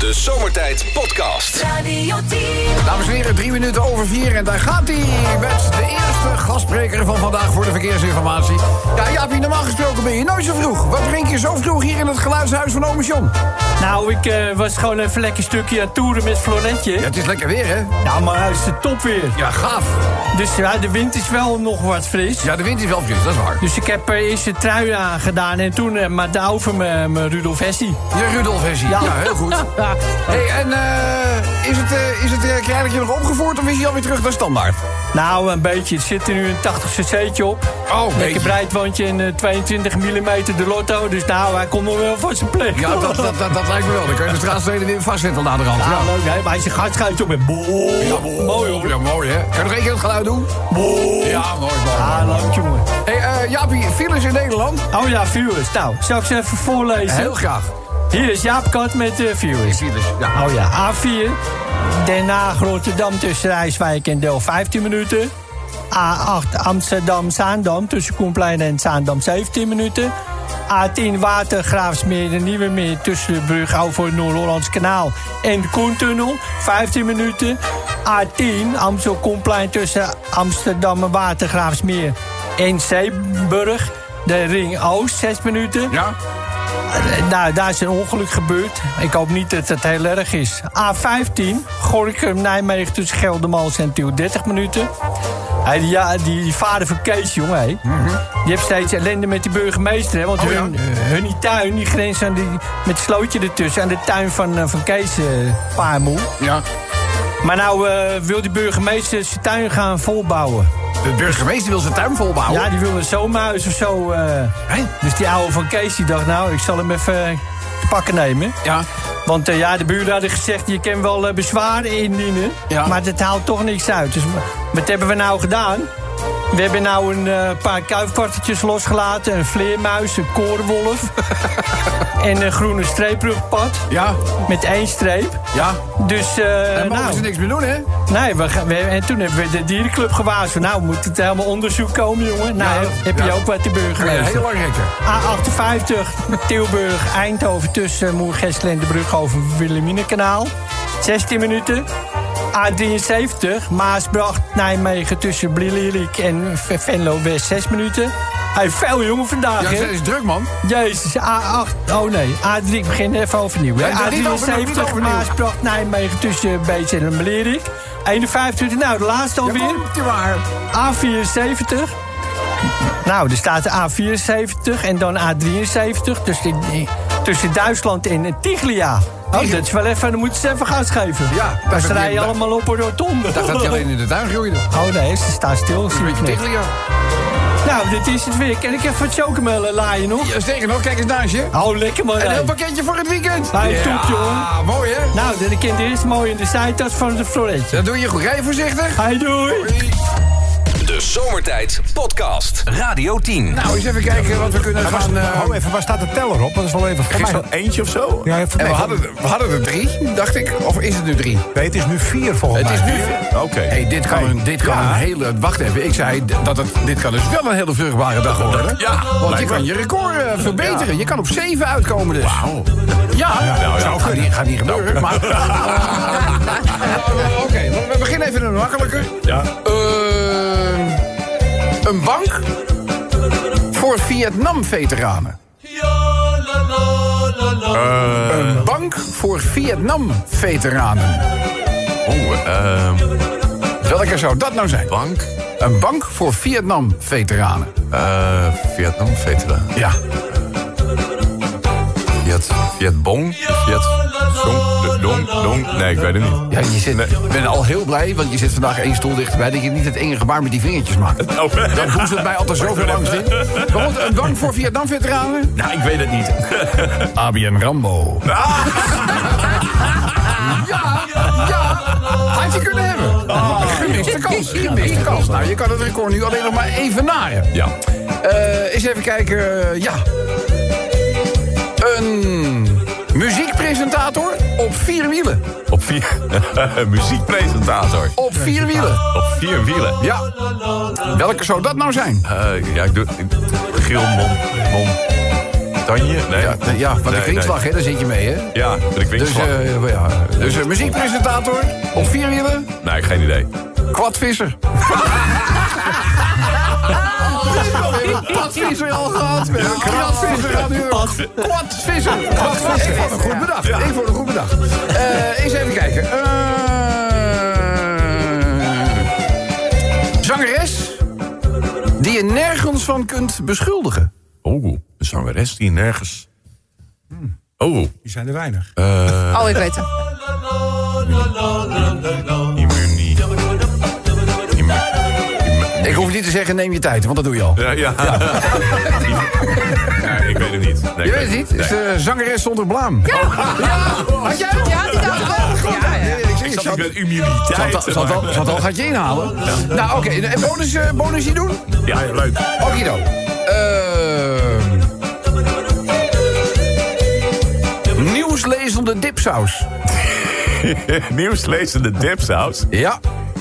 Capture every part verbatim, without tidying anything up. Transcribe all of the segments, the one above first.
De Zomertijd Podcast. Radio tien. Dames en heren, drie minuten over vier. En daar gaat hij met de eerste gastspreker van vandaag voor de verkeersinformatie. Ja, Jaapie, normaal gesproken ben je nooit zo vroeg. Wat drink je zo vroeg hier in het geluidshuis van Ome John? Nou, ik uh, was gewoon even lekker stukje aan het toeren met Florentje. Ja, het is lekker weer, hè? Ja, maar het is de top weer. Ja, gaaf. Dus ja, de wind is wel nog wat fris. Ja, de wind is wel fris, dat is waar. Dus ik heb uh, eerst de trui aangedaan en toen uh, maar de over mijn Rudolf Hessie. Je Rudolf Hessie, ja. Ja, heel goed. Hey, en uh, is het, uh, is het uh, krijgertje nog opgevoerd of is hij alweer terug naar standaard? Nou, een beetje. Het zit er nu een tachtig cc'tje op. Oh, lekker beetje. breedwandje en uh, tweeëntwintig millimeter de lotto. Dus nou, hij komt nog wel van zijn plek. Ja, dat, dat, dat, dat lijkt me wel. Dan kan je de straatsteden weer vastzetten naar de rand. Ja, Ja, leuk, hè? Maar hij zijn gatschuitje op met boe. Ja, mooi, Mooi, hoor. Ja, mooi, hè? Kan je nog één keer het geluid doen? Boe. Ja, mooi, mooi. Ah, mooi. leuk, jongen. Hey, uh, Jaapie, files in Nederland? Oh ja, viewers. Nou, zal ik ze even voorlezen? Heel graag. Hier is Jaap Kat met uh, viewers. Files, ja. Oh ja, A vier. Den Haag, Rotterdam tussen Rijswijk en Del vijftien minuten. A acht, Amsterdam-Zaandam tussen Koenplein en Zaandam zeventien minuten. A tien, Watergraafsmeer en Nieuwe Meer tussen de brug over het Noord-Hollands Kanaal en de Koentunnel, vijftien minuten. A tien, Amstel-Koenplein tussen Amsterdam en Watergraafsmeer en Zeeburg. De Ring Oost, zes minuten. Ja? Nou, daar is een ongeluk gebeurd. Ik hoop niet dat het heel erg is. A vijftien, Gorinchem-Nijmegen tussen Geldermals en Tiel, dertig minuten. Hey, die, ja, die, die vader van Kees, jongen, hey. Mm-hmm. Die heeft steeds ellende met die burgemeester. Hè, want oh, hun, ja. hun die tuin, die grens aan die, met het slootje ertussen... aan de tuin van, uh, van Kees uh, Paarmoe. Ja. Maar nou uh, wil die burgemeester zijn tuin gaan volbouwen. De burgemeester wil zijn tuin volbouwen? Ja, die wil een zomerhuis of zo. Uh, hey. Dus die oude van Kees die dacht, nou, ik zal hem even te pakken nemen. Ja. Want uh, ja, de buren hadden gezegd, je kan wel uh, bezwaren indienen. Ja. Maar het haalt toch niks uit. Dus wat hebben we nou gedaan? We hebben nou een uh, paar kuifpartetjes losgelaten. Een vleermuis, een korenwolf. En een groene streeprugpad. Ja. Met één streep. Ja. Dus, uh, en mogen nou, ze niks meer doen, hè? Nee, we, we, en toen hebben we de dierenclub gewaarschuwd. Nou, moet het helemaal onderzoek komen, jongen. Nou, Ja, heb je ja. ook wat te burger Ja, heel lang rekken. A achtenvijftig, Tilburg, Eindhoven tussen Moergestel en de brug over Wilhelminakanaal. zestien minuten. A drieënzeventig, Maasbracht, Nijmegen tussen Blilierik en Venlo West, zes minuten. Hij heeft veel jongen vandaag, Ja, hè? het is druk, man. Jezus, A acht, oh nee, A drie, ik begin even overnieuw. hè. Ja, A niet overnieuw, niet drieënzeventig, overnieuw. Maasbracht, Nijmegen tussen Beets en Blilierik. eenenvijftig, nou, de laatste Ja, alweer. komt ie maar. A vierenzeventig. Nou, er staat de A vierenzeventig en dan A drieënzeventig. Dus die, die, tussen Duitsland en Tiglia. Oh, dat is wel even, dan moeten ze even gas geven. Ja, maar dat ze is rijden die- allemaal op een rotonde. Ik dacht dat hij alleen in de tuin groeide. Oh nee, ze staan stil. Een Zie ik beetje net. tegen, ja. Nou, dit is het weer. Kan ik even wat chocomel laaien nog? Ja, sterker nog, kijk eens naast je. Oh, lekker man. Een heel hey. pakketje voor het weekend. Hij ja, toet, jongen. mooi, hè? Nou, dan kind eerst mooi in de zijtas van de Florentje. Dat doe je goed. Rij je voorzichtig. Hij doei. De Zomertijd Podcast. Radio tien. Nou, eens even kijken wat we kunnen Maar gaan... was- eh, hou even, waar staat de teller op? Dat is wel even voor mij. Zo'n eentje of zo? Ja, even en we nee, hadden, er- we hadden er drie, dacht ik. Of is het nu drie? nee, het is nu vier volgens Het mij. is nu... Oké. Hey, dit kan, een, dit kan Ja. een hele... Wacht even, ik zei dat het, dit kan dus wel een hele vruchtbare dag worden. Ja, Want je lijkt kan me. je record eh, verbeteren. Je kan op zeven uitkomen dus. Wauw. Ja, nou ja. zou gaat niet, gaat niet gebeuren. Maar... Oké, we- we beginnen even een makkelijker. Ja. Eh, een bank voor Vietnam-veteranen. Eh, Een bank voor Vietnam-veteranen. Oeh, ehm, Welke zou dat nou zijn? bank. Een bank voor Vietnam-veteranen. Eh, Vietnam, veteraan. Ja. Viet, Vietbong? Viet, Dong, Dong, Dong. Nee, ik weet het niet. Ja, je zit, Nee. ik ben al heel blij, want je zit vandaag één stoel dichterbij... dat je niet het enge gebaar met die vingertjes maakt. Oh. Dan boezelt mij altijd zoveel angst in. Maar goed, een bank voor Vietnam-veteranen? Nou, ik weet het niet. A B N Rambo. Ah. Ja, ja, had je kunnen hebben. Gemiste kans, gemiste kans. Nou, je kan het record nu alleen nog maar even naren. Ja. Eh, eens even kijken, eh, ja. Een muziekpresentator op vier wielen. Op vier... Muziekpresentator. Op vier wielen. Op vier wielen. Ja. Welke zou dat nou zijn? Eh, ja, ik doe... Giel, Mon... Mon... Tanje? Nee. Ja, de- ja, van de Nee, kringslag, nee. hè, daar zit je mee, hè? Ja, de Dus, kringslag. eh, ja. dus uh, muziekpresentator op vierwielen, Nee, geen idee. kwadvisser. Kwadvisser al gehad. Kwadvisser gaat nu. Kwadvisser. Kwadvisser. Ik vond het goed bedacht. Ik vond het goed bedacht. Uh, eens even kijken. Uh, zangeres die je nergens van kunt beschuldigen. Oh, een zangeres die nergens... Oh, Die zijn er weinig. eh... Oh, ik weet het. Immunie. Immu- Ik hoef niet te zeggen, neem je tijd, want dat doe je al. Ja, ja. Ja, ik weet het niet. Nee, Je ik weet het niet? Het is Nee. de zangeres zonder blaam. Ja. Had jij het? Ja, die dacht ik ook. Ja, ja. Ik zie Ik het. zat niet met Zal immuniteit. het zal het al- zal het al een gatje inhalen? Nou, oké. En bonus, uh, bonusje doen? Ja, leuk. Okido. Ehm nieuwslezende dipsaus. Nieuwslezende dipsaus. Ja.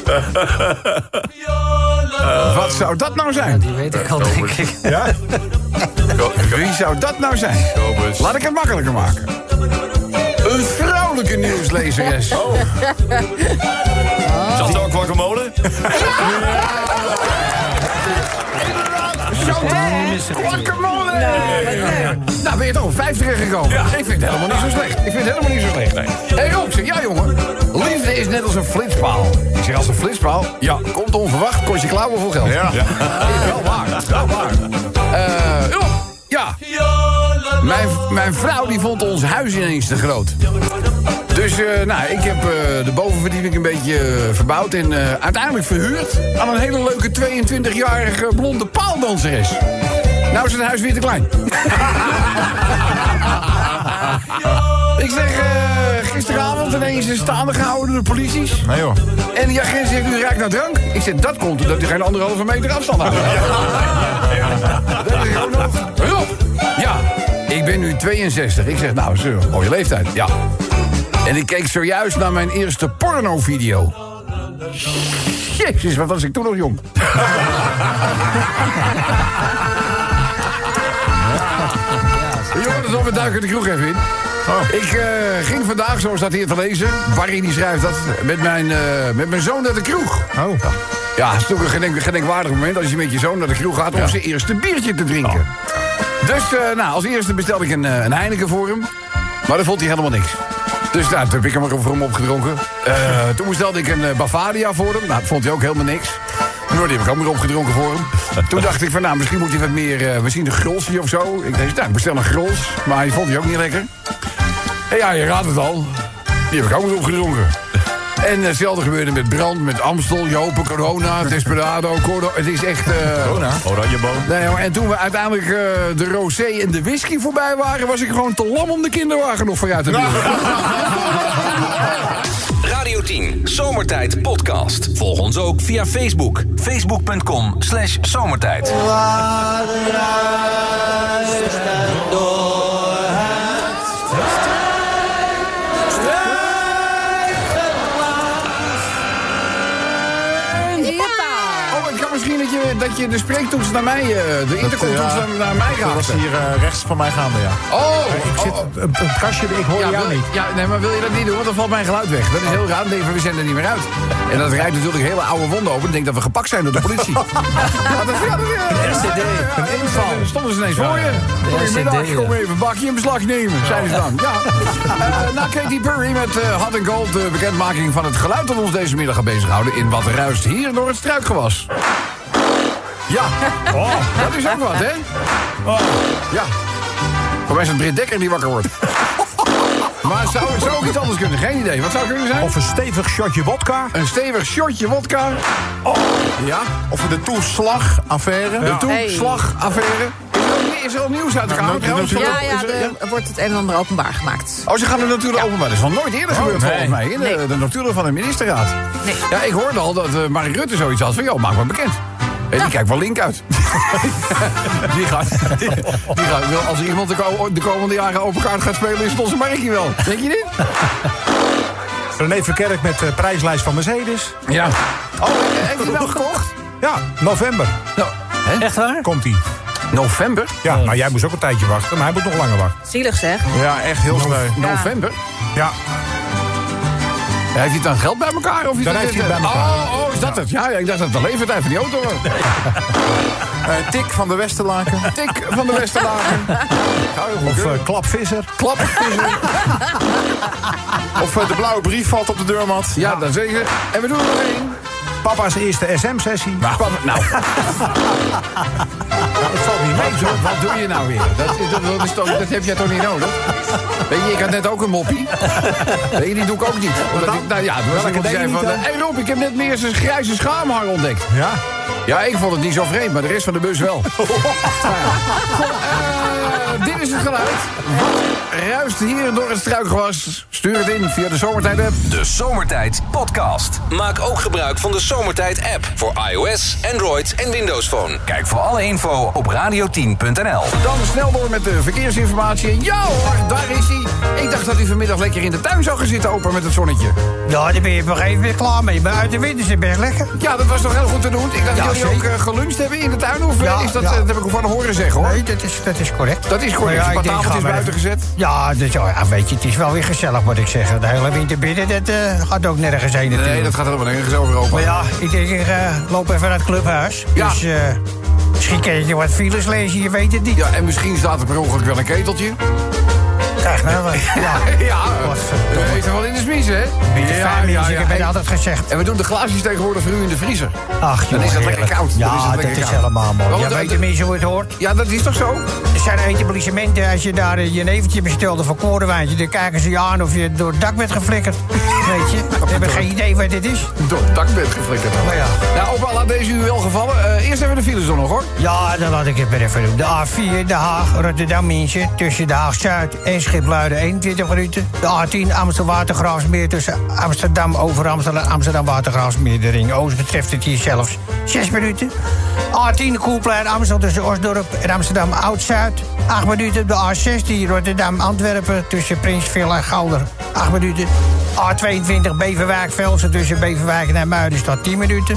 Wat zou dat nou zijn? Die weet ik al, denk ik. Ja? Wie zou dat nou zijn? Kobus. Laat ik het makkelijker maken. Een vrouwelijke nieuwslezeres. Zat er ook guacamole? Guacamole! Nou, ben je toch op vijftig gekomen? Ik vind het helemaal niet zo slecht. Ik vind het helemaal niet zo slecht. Hé hey, Rob, zeg, ja jongen. Liefde is net als een flitspaal. Ik zeg als een flitspaal, ja, komt onverwacht, kost je klauwen vol geld. Ja. Is wel waar, is wel waar. Eh, Rob, ja. Mijn, mijn vrouw die vond ons huis ineens te groot. Dus uh, nou, ik heb uh, de bovenverdieping een beetje uh, verbouwd en uh, uiteindelijk verhuurd aan een hele leuke tweeëntwintigjarige blonde paaldanseres. Nou is het huis weer te klein. Ik zeg, uh, gisteravond ineens is staande gehouden door de polities. Nee joh. En die agent zegt, u ruikt naar drank. Ik zeg, dat komt omdat u geen anderhalve meter afstand houdt. Dat is gewoon nog. Rob, ja, ik ben nu tweeënzestig. Ik zeg, nou, zo, mooie leeftijd. Ja. En ik keek zojuist naar mijn eerste pornovideo. Jezus, wat was ik toen nog jong. Jongens, we duiken de kroeg even in. Oh. Ik uh, ging vandaag, zoals dat hier te lezen, Barry die schrijft dat, met mijn, uh, met mijn zoon naar de kroeg. Oh. Ja, het is toch een gedenk, gedenkwaardig moment als je met je zoon naar de kroeg gaat om ja. zijn eerste biertje te drinken. Oh. Dus, uh, nou, als eerste bestelde ik een, uh, een Heineken voor hem. Maar dat vond hij helemaal niks. Dus nou, toen heb ik hem er voor hem opgedronken. Uh, toen bestelde ik een uh, Bavaria voor hem. Nou, dat vond hij ook helemaal niks. Nou, die heb ik ook weer opgedronken voor hem. Toen dacht ik van, nou, misschien moet hij wat meer... Uh, misschien een grolsje of zo. Ik dacht, nou, ik bestel een grols. Maar die vond hij ook niet lekker. En ja, je raadt het al. Die heb ik ook weer opgedronken. En hetzelfde gebeurde met brand, met Amstel, Jopen, Corona, Desperado, Cordo. Het is echt... Uh, Corona? Oranjeboom. Nee, hoor, en toen we uiteindelijk uh, de rosé en de whisky voorbij waren... was ik gewoon te lam om de kinderwagen nog vooruit te duwen. Radio tien, Zomertijd Podcast. Volg ons ook via Facebook. Facebook.com slash zomertijd. Misschien dat je, dat je de spreektoets naar mij, uh, de intercomtoets ja, naar mij gaat. Dat was hier uh, rechts van mij gaande, ja. Oh! Ik zit oh, een, een kastje, ik hoor ja, jou wil, niet. Ja, nee, maar wil je dat niet doen? Want dan valt mijn geluid weg. Dat is heel raar. Nee, we zenden er niet meer uit. En dat rijdt natuurlijk hele oude wonden open. Ik denk dat we gepakt zijn door de politie. Ja, dat is ja, R C D, een inval. Stonden ze ineens voor je. Goedemiddag, kom even een bakje in beslag nemen, zeiden ze dan. Ja. Uh, nou, Katy Perry met uh, Hot and Cold, de bekendmaking van het geluid dat ons deze middag gaat bezighouden in Wat ruist hier door het struikgewas. Ja, oh, dat is ook wat, hè? Oh. Ja. Voor mij is het Britt Dekker die wakker wordt. Maar zou het zou ook iets anders kunnen? Geen idee. Wat zou het kunnen zijn? Of een stevig shotje wodka. Een stevig shotje wodka. Oh. Ja. Of de toeslagaffaire. De toeslagaffaire. Is er al nieuws uitgekomen? Ja, ja, er wordt het een en ander openbaar gemaakt. Oh, ze gaan de notulen openbaar. Dat is nog nooit eerder gebeurd, volgens mij. In de, Nee. de notulen van de ministerraad. Nee. Ja, ik hoorde al dat uh, Mark Rutte zoiets had van... joh, maak maar bekend. En die kijkt wel link uit. die gaat, die, die gaat wel, als iemand de, ko- de komende jaren open kaart gaat spelen, is het onze Markie wel. Denk je dit? René Verkerk met de prijslijst van Mercedes. Ja. Oh, heeft hij wel gekocht? Ja, november Nou, hè? Echt waar? komt hij. November? Ja, nou jij moest ook een tijdje wachten, maar hij moet nog langer wachten. Zielig zeg. Ja, echt heel sneu. November? Ja. Ja, heeft hij dan geld bij elkaar? Of is Dan dat heeft dit, hij het bij eh, elkaar. Oh, oh, is dat het? Ja, ja, ik dacht dat het de leeftijd van die auto was. Uh, Tik van de Westerlaken. Tik van de Westerlaken. Of uh, klapvisser. Klapvisser. Of uh, de blauwe brief valt op de deurmat. Ja, dat zeker. En we doen er nog één. Papa's eerste S M-sessie. Nou, papa, nou. Het valt niet mee, zo. Wat doe je nou weer? Dat, dat, dat, is toch, dat heb jij toch niet nodig? Weet je, ik had net ook een moppie. Weet je, die doe ik ook niet. Omdat ik, nou ja, toen was iemand die zei van... Hé hey Rob, ik heb net meer eens een grijze schaamhang ontdekt. Ja? Ja, ik vond het niet zo vreemd, maar de rest van de bus wel. Nou ja. Goed, uh, dit is het geluid. Wat ruist hier door het struikgewas? Stuur het in via de Zomertijd-app. De Zomertijd Podcast. Maak ook gebruik van de Zomertijd app voor iOS, Android en Windows Phone. Kijk voor alle info op radio tien punt n l. Dan snel door met de verkeersinformatie. En ja hoor, daar is hij. Ik dacht dat hij vanmiddag lekker in de tuin zou gaan zitten, open met het zonnetje. Ja, daar ben je op een gegeven moment klaar mee. Maar uit de winter is het best lekker. Ja, dat was toch heel goed te doen. Ik dacht Ja, dat jullie ook zeker. uh, geluncht hebben in de tuin. Of Ja, is dat, ja. uh, dat heb ik ook van horen zeggen, hoor. Nee, dat is, dat is correct. Dat is correct. Maar Een paar ik denk, tafeltjes ga maar buiten even- gezet. Ja, dus, ja, weet je, het is wel weer gezellig, moet ik zeggen. De hele winter binnen, dat eh, gaat ook nergens heen natuurlijk. Nee, dat gaat helemaal nergens over open. Maar ja, ik denk, ik uh, loop even naar het clubhuis. Ja. Dus uh, misschien kan je wat files lezen, je weet het niet. Ja, en misschien staat er per ongeluk wel een keteltje. Krijg nou wat. Ja, Ja, Wat we verdomme. weten wel in de smies, hè? Binnen vijf minuten, ik heb het altijd gezegd. En we doen de glaasjes tegenwoordig voor u in de vriezer. Ach, Dan joh, is dat lekker heerlijk. koud. Dan Ja, is dat dat lekker is koud. helemaal mooi. Want Ja, de- weet de- tenminste hoe het hoort. Ja, dat is toch zo? Er zijn etablissementen, als je daar eh, je neventje bestelde voor korenwijntje, dan kijken ze je aan of je door het dak bent geflikkerd. Weet je? Ze hebben geen idee wat dit is. Door het dakbed geflikkerd. Maar ja. Nou, opa, laat deze u wel gevallen. Uh, eerst even de files dan nog, hoor. Ja, dan laat ik het maar even doen. De A vier, Den Haag, Rotterdam-München. Tussen Den Haag-Zuid en Schipluiden eenentwintig minuten. De A tien, Amstel-Watergraafsmeer. Tussen Amsterdam over Amsterdam, Amsterdam-Watergraafsmeer. De Ring Oost betreft het hier zelfs zes minuten. A tien, Koelplein, Amstel tussen Osdorp en Amsterdam-Oud-Zuid. acht minuten. De A zestien, Rotterdam-Antwerpen. Tussen Prinsville en Gouder. acht minuten. A tweeëntwintig, Beverwijk-Velsen. Tussen Beverwijk en Muiden staat tien minuten.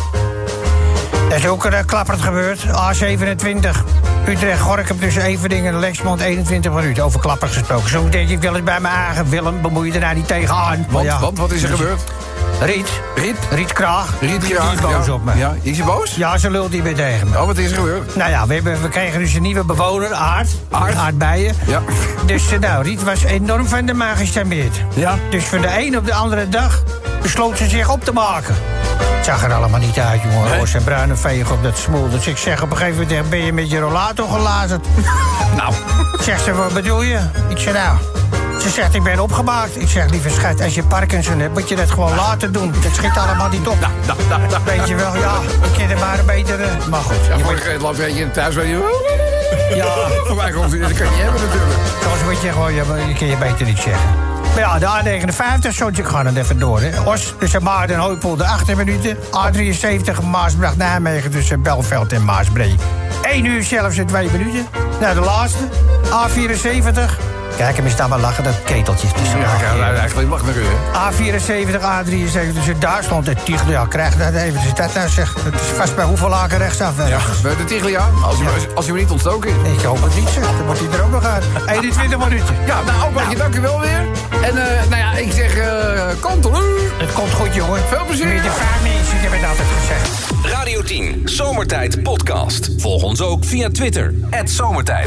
Dat is ook uh, klapperend gebeurd. A zevenentwintig, Utrecht-Gorkum tussen Everdingen en Lexmond, eenentwintig minuten. Over klappers gesproken. Zo denk ik wel eens bij mijn eigen Willem, bemoei je er nou niet tegenaan. Maar Want, ja, want wat is er gebeurd? Riet, Riet? Riet Kraag, Riet die Kraag, is boos ja. op me. Ja, is hij boos? Ja, ze lult niet meer tegen me. Oh, wat is er gebeurd? Nou ja, we, hebben, we kregen dus een nieuwe bewoner, Aard. Aard? Aardbeien. Ja. Dus uh, nou, Riet was enorm van de maag gecharmeerd. Ja. Dus van de een op de andere dag besloot ze zich op te maken. Het zag er allemaal niet uit, jongen. Nee. Roos en bruine veeg op dat smoel. Dus ik zeg op een gegeven moment, ben je met je rollator gelazerd? Nou, Zegt ze, wat bedoel je? Ik zeg, nou... Ze zegt, ik ben opgemaakt. Ik zeg, lieve schat, als je Parkinson hebt, moet je dat gewoon laten doen. Dat schiet allemaal niet op. Weet je wel, ja, ik ken er maar een betere... Maar goed, ja, je vorige keer las weet je thuis waar je... moet- ja, Voor mij komt het, dat kan je niet hebben natuurlijk. zoals moet je gewoon, je, je kan je beter niet zeggen. Maar ja, de A negenenvijftig, zo, ik ga het even door, hè. Os tussen Maarten en Hooipolder, achttien minuten. A drieënzeventig, Maasbracht-Nijmegen tussen Belveld en Maasbree. één uur zelfs in twee minuten. Nou, de laatste. A vierenzeventig. Kijk, hem is daar maar lachen, dat keteltje. Het is zo Ja, lachen, ja, hè. eigenlijk mag naar u, hè? A vierenzeventig, A drieënzeventig, dus daar stond het tiegel. Ja, krijg dat even. Dus dat nou zeg. Het is vast bij hoeveel laken rechtsaf. Ja, bij de Tiglia, als hij als hij maar niet ontstoken is. Ik hoop het niet, zeg. Dan moet hij er ook nog uit. eenentwintig minuten. Ja, nou, opaatje, dank u wel weer. En, uh, nou ja, ik zeg, uh, controle. Het komt goed, jongen. Veel plezier. Meer de vijf mensen, ik heb het altijd gezegd. Radio tien, Zomertijd Podcast. Volg ons ook via Twitter, at Zomertijd.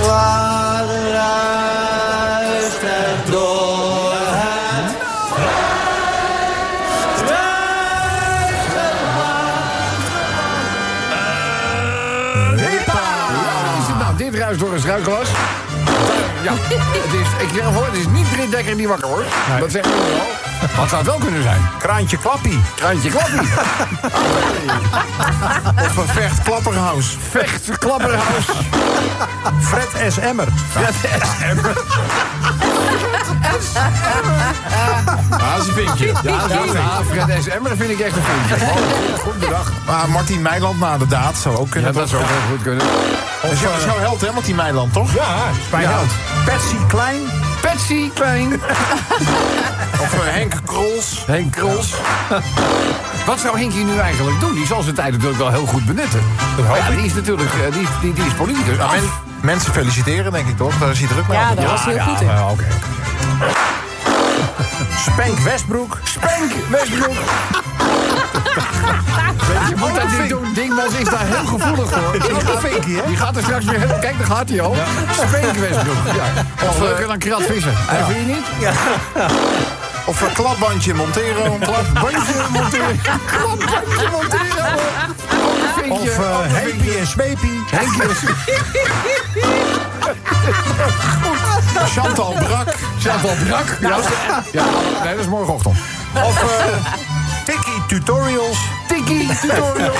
Nou, dit ruist door een struikgewas. Ja, het is, ik zeg voor, het is niet Britt Dekker die wakker wordt. Dat zeggen we wel. Wat zou het wel kunnen zijn? Kraantje Klappie. Kraantje Klappie. Of een vecht klapperhaus. Vecht Klapperhaus. Fred S. Emmer. Ah, dat is een vinkje. Ja, ja, Fred S. Emmer vind ik echt een vriendje. Oh, goed bedacht. Maar Martien Meiland na de daad zou ook kunnen. Ja, dat zou ook heel goed kunnen. Dat is jouw- dat is jouw held, hè, Martien Meiland, toch? Ja, is mijn Ja. held. Patsy Klein. Patsy Klein. Of uh, Henk Krols. Henk Krols. Wat zou Henkie nu eigenlijk doen? Die zal zijn tijd natuurlijk wel heel goed benutten. Maar ja, die is natuurlijk uh, die, die, die is politicus. Nou, men, mensen feliciteren, denk ik toch? Daar is hij druk mee. Ja, altijd. daar was hij heel goed in. Ja, oké. Spank Westbroek. Spank Westbroek. Je moet dat niet doen. Dingmans is daar heel gevoelig voor. Die gaat, die gaat er straks weer heel... Kijk, daar gaat hij al. Ja. Spank Westbroek. Ja. Of leuker dan Krat Visser. Ja. Vind je niet? Ja. Of een klapbandje Montero. Klapbandje Montero. Klapbandje Montero. Of uh, Henkie en Smeepie. Henkie en Chantal Brak. Chantal Brak. Ja, ja, nee, dat is morgenochtend. Of uh, Tikkie Tutorials. Tikkie Tutorials.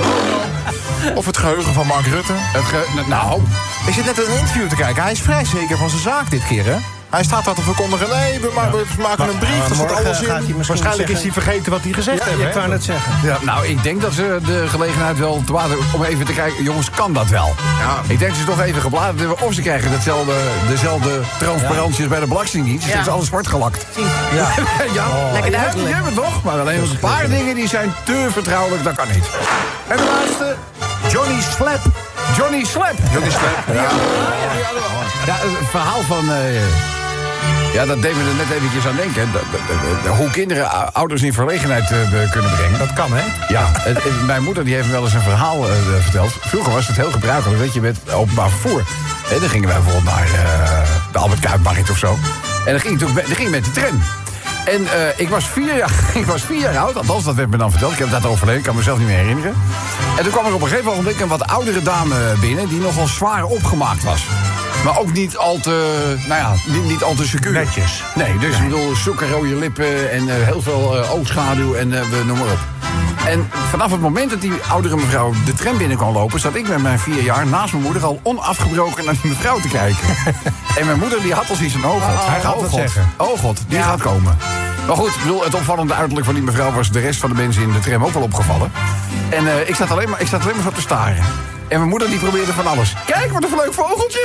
Of het geheugen van Mark Rutte. Het ge nou... Ik zit net een interview te kijken. Hij is vrij zeker van zijn zaak dit keer, hè? Hij staat daar te verkondigen. Nee, we maken, we maken een brief. Dat staat alles in. Waarschijnlijk is hij vergeten wat hij gezegd heeft. Ja, ik wou net zeggen. Ja, nou, ik denk dat ze de gelegenheid wel te water om even te kijken. Jongens, kan dat wel? Ja. Ik denk dat ze toch even gebladerd hebben. Of ze krijgen hetzelfde, dezelfde transparanties ja. bij de Belastingdienst. Dus ja. Het is alles zwart gelakt. Ja. ja. Oh, lekker duidelijk. Die hebben we toch? Maar alleen een paar dingen die zijn te vertrouwelijk. Dat kan niet. En de laatste. Johnny Slap. Johnny Slap. Johnny Slap. Ja. Ja. Ja, het verhaal van... Uh, Ja, dat deed me er net eventjes aan denken. Dat, dat, dat, hoe kinderen ouders in verlegenheid uh, kunnen brengen. Dat kan, hè? Ja, het, het, mijn moeder die heeft me wel eens een verhaal uh, verteld. Vroeger was het heel gebruikelijk dat je met openbaar vervoer... Hè, dan gingen wij bijvoorbeeld naar uh, de Albert Kuipmarkt of zo. En dan ging, ik, dan ging ik met de tram. En uh, ik, was vier jaar, ik was vier jaar oud, althans dat werd me dan verteld. Ik heb dat overleefd, ik kan mezelf niet meer herinneren. En toen kwam er op een gegeven moment een wat oudere dame binnen... die nogal zwaar opgemaakt was. Maar ook niet al te, nou ja, niet, niet al te secuur. Netjes. Nee, dus ik bedoel, sukkerrode lippen en uh, heel veel uh, oogschaduw en uh, noem maar op. En vanaf het moment dat die oudere mevrouw de tram binnen kon lopen... zat ik met mijn vier jaar naast mijn moeder al onafgebroken naar die mevrouw te kijken. En mijn moeder die had al zoiets van, oh god, hij gaat oh, wat god, zeggen. Oh god, die ja. gaat komen. Maar goed, ik bedoel, het opvallende uiterlijk van die mevrouw... was de rest van de mensen in de tram ook wel opgevallen. En uh, ik, zat alleen maar, ik zat alleen maar zo te staren. En mijn moeder die probeerde van alles. Kijk, wat een leuk vogeltje.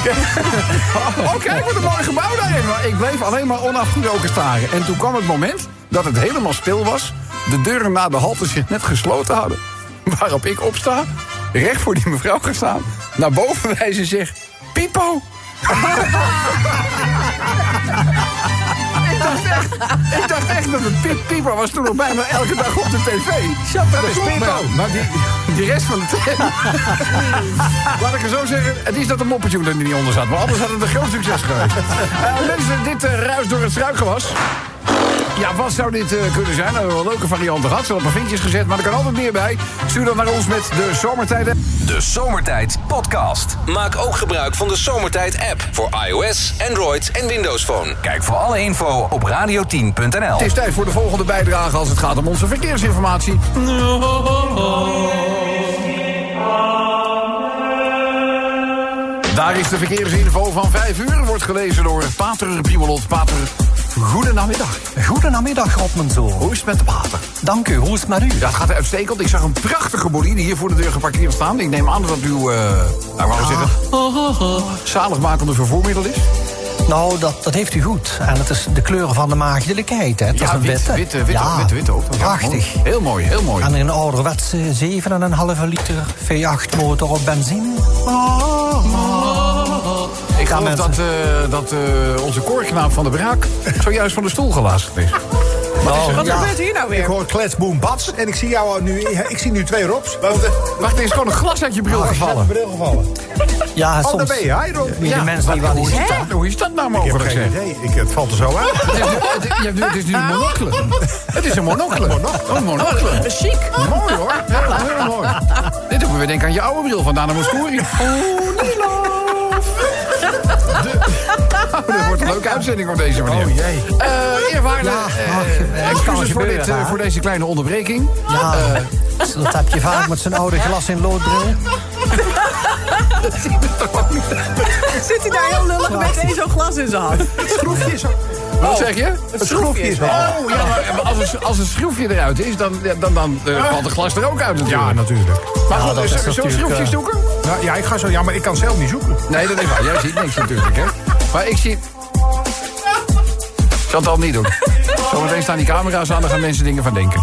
Oh, kijk, wat een mooi gebouw daarin. Maar ik bleef alleen maar onafgebroken staren. En toen kwam het moment dat het helemaal stil was. De deuren na de halte zich net gesloten hadden. Waarop ik opsta, recht voor die mevrouw ga staan... naar boven wijzen en zeg... Pipo! ik, dacht echt, ik dacht echt dat het Piep Pipo was toen nog bijna elke dag op de tv. Dat is Pipo. Maar die, die rest van de tram... Laat ik er zo zeggen, het is dat de moppetune er niet onder zat. Maar anders had het een groot succes geweest. Uh, mensen, dit uh, ruis door het struikgewas... Ja, wat zou dit uh, kunnen zijn? We hebben wel leuke varianten gehad. Ze hebben een vinkjes gezet, maar er kan altijd meer bij. Stuur dan naar ons met de Zomertijd. De Zomertijd Podcast. Maak ook gebruik van de Zomertijd app voor iOS, Android en Windows Phone. Kijk voor alle info op radio tien punt n l. Het is tijd voor de volgende bijdrage als het gaat om onze verkeersinformatie. Daar is de verkeersinfo van vijf uur. Wordt gelezen door Pater Piemelot. Pater, goedenamiddag. Goedenamiddag, Rotmenzoon. Hoe is het met de pater? Dank u, hoe is het met u? Ja, het gaat uitstekend. Ik zag een prachtige bolide hier voor de deur geparkeerd staan. Ik neem aan dat uw, uh, nou, wou ik zeggen, zaligmakende vervoermiddel is. Nou, dat, dat heeft u goed. En het is de kleuren van de maagdelijkheid, hè. Het ja, is een wit, witte. witte, witte, ja, witte, witte ook. Prachtig. Ja, heel mooi, heel mooi. En een ouderwetse zeven komma vijf liter V acht motor op benzine. Oh, oh. Ik geloof ja, dat, uh, dat uh, onze koorknaap van de Braak zojuist van de stoel gelazerd is. Nou, wat ja. gebeurt hier nou weer? Ik hoor klets, boem, bats. En ik zie jou nu, ik zie nu twee Robs. Wacht, er is gewoon een glas uit je bril oh, gevallen. bril gevallen. Ja, oh, soms. daar ben je, hi Rob. Ja, de mensen die wel niet zien. Hoe is dat nou mogelijk? Ik heb geen idee. Ik, het valt er zo uit. Het, het, het is nu een monocle. Het is een monocle. Een monocle. Oh, chic. Mooi hoor. Heel, heel mooi. Dit doen we weer denken aan je oude bril van Dana Mouskouri. Oh, Nilo. Dat wordt een leuke uitzending op deze manier. Oh jee. Uh, eerwaarde, ja, uh, excuses voor, dit, uh, voor deze kleine onderbreking. Ja, uh, dat heb je vaak met zo'n oude glas in loodbril. Dat zie je toch ook niet. Zit hij daar heel lullig met één zo'n glas in zijn hand? Het schroefje is... Wat zeg je? Het schroefje is... Oh, ja, maar als het, als het schroefje eruit is, dan, dan, dan uh, valt het glas er ook uit natuurlijk. Ja, natuurlijk. Maar ja, goed, dus zullen we zo'n schroefje zoeken? Nou, ja, ik ga zo... Ja, maar ik kan zelf niet zoeken. Nee, dat is waar. Jij ziet niks natuurlijk, hè. Maar ik zie... Ik zal het al niet doen. Zometeen staan die camera's aan, daar gaan mensen dingen van denken.